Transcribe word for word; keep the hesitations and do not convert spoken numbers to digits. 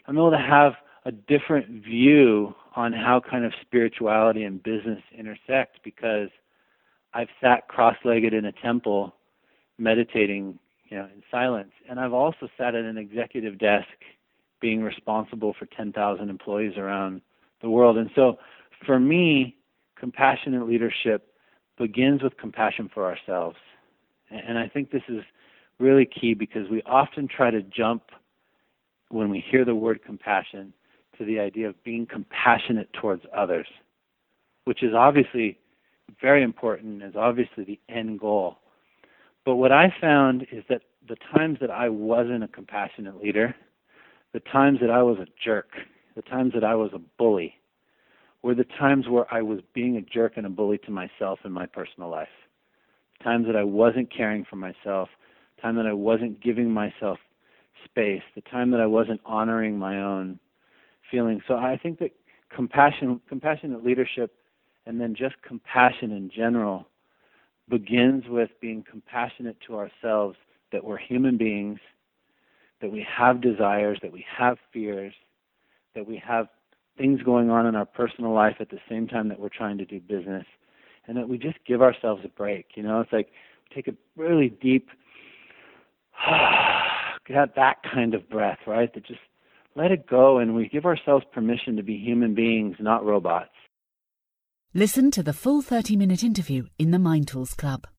I'm able to have a different view on how kind of spirituality and business intersect because I've sat cross-legged in a temple meditating, you know, in silence. And I've also sat at an executive desk being responsible for ten thousand employees around the world. And so for me, compassionate leadership begins with compassion for ourselves. And I think this is really key because we often try to jump, when we hear the word compassion, to the idea of being compassionate towards others, which is obviously very important, is obviously the end goal. But what I found is that the times that I wasn't a compassionate leader, the times that I was a jerk, the times that I was a bully, were the times where I was being a jerk and a bully to myself in my personal life. The times that I wasn't caring for myself, the time that I wasn't giving myself space, the time that I wasn't honoring my own feelings. So I think that compassion, compassionate leadership, and then just compassion in general, begins with being compassionate to ourselves, that we're human beings, that we have desires, that we have fears, that we have things going on in our personal life at the same time that we're trying to do business, and that we just give ourselves a break. You know, it's like take a really deep, get that kind of breath, right? That just let it go, and we give ourselves permission to be human beings, not robots. Listen to the full thirty-minute interview in the Mind Tools Club.